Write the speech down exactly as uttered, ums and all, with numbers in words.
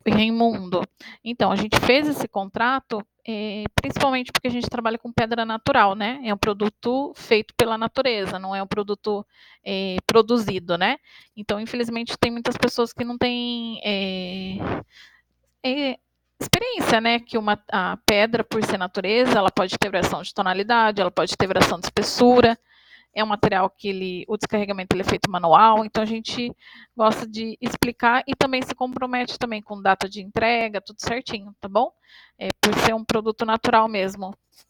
Raimundo, então, a gente fez esse contrato, eh, principalmente porque a gente trabalha com pedra natural, né, é um produto feito pela natureza, não é um produto, eh, produzido, né. Então, infelizmente, tem muitas pessoas que não têm, eh eh, experiência, né, que uma a pedra, por ser natureza, ela pode ter variação de tonalidade, ela pode ter variação de espessura, é um material que ele o descarregamento ele é feito manual, então a gente gosta de explicar e também se compromete também com data de entrega, tudo certinho, tá bom? Eh, por ser um produto natural mesmo.